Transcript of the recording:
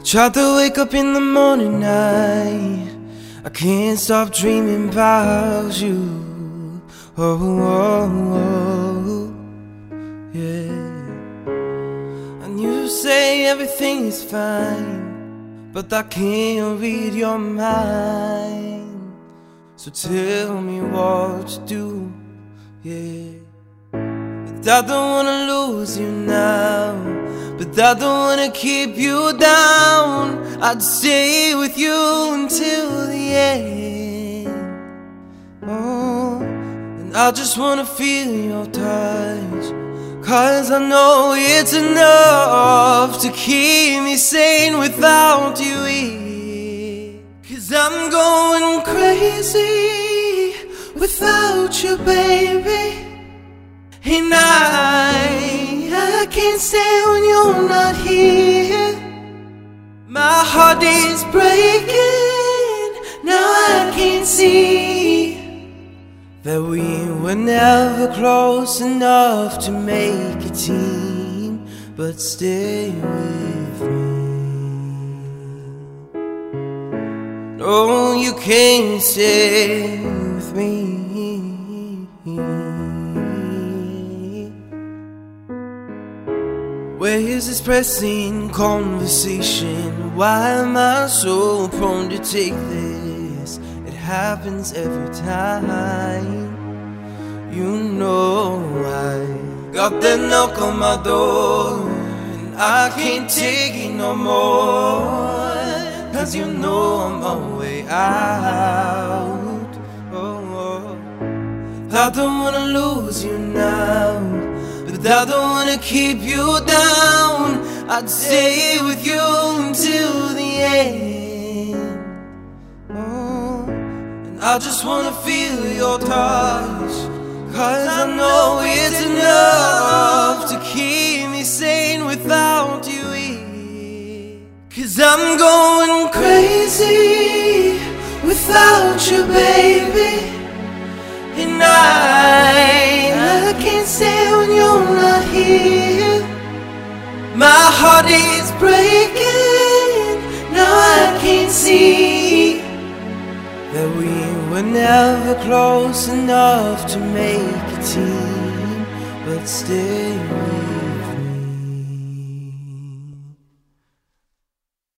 Tried to wake up in the morning I can't stop dreaming about you. Oh, yeah. And you say everything is fine, but I can't read your mind. So tell me what to do, yeah. I don't wanna lose you now, but I don't wanna keep you down. I'd stay with you until the end. Oh, and I just wanna feel your touch, 'cause I know it's enough to keep me sane without you here. 'Cause I'm going crazy without you, baby. And I can't stand when you're not here. My heart is breaking, now I can't see that we were never close enough to make a team. But stay with me. No, you can't stay with me. Where is this pressing conversation? Why am I so prone to take this? It happens every time. You know I got that knock on my door, and I can't take it no more. 'Cause you know I'm on my way out. Oh, I don't wanna lose you now, but I don't wanna keep you down. I'd stay with you until the end. Oh, and I just wanna feel your touch, 'cause I know it's enough to keep me sane without you here. 'Cause I'm going crazy without you, baby. And I can't stand when you're not here. My heart is breaking, now I can't see that we were never close enough to make a team. But stay with me.